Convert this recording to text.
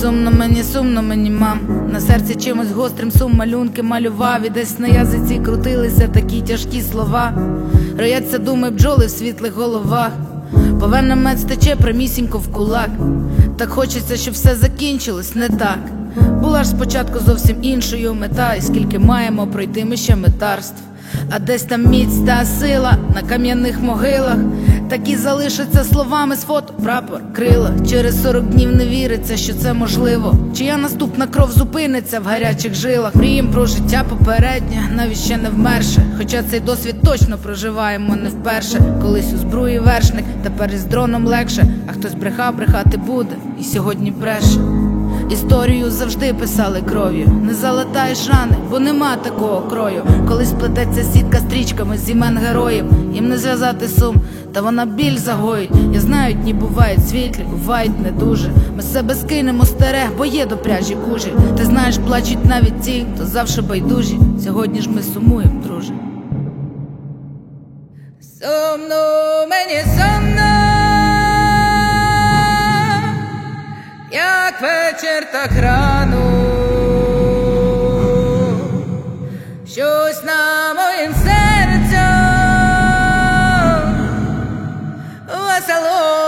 Сумно мені, мам. На серці чимось гострим сум малюнки малював. І десь на язиці крутилися такі тяжкі слова. Рояться думи бджоли в світлих головах. Повенна мед стече прямісінько в кулак. Так хочеться, щоб все закінчилось не так. Була ж спочатку зовсім іншою мета. І скільки маємо пройти ми ще метарств. А десь там міць та сила на кам'яних могилах. Такі залишаться словами з фото, прапор, крила. Через 40 днів не віриться, що це можливо. Чия наступна кров зупиниться в гарячих жилах. Мрієм про життя попереднє, навіть ще не вмерше. Хоча цей досвід точно проживаємо не вперше. Колись у збруї вершник, тепер із дроном легше. А хтось брехав, брехати буде, і сьогодні бреше. Історію завжди писали кров'ю. Не залатаєш рани, бо нема такого крою. Колись плететься сітка стрічками з імен героїв. Їм не зв'язати сум, та вона біль загоїть. Я знаю, дні бувають світлі, бувають не дуже. Ми з себе скинемо старе, бо є до пряжі кужі. Ти знаєш, плачуть навіть ті, хто завжди байдужі. Сьогодні ж ми сумуємо, друже. Сумно, мені сумно, як вечір, так рано. Щось на моїм серцю весело.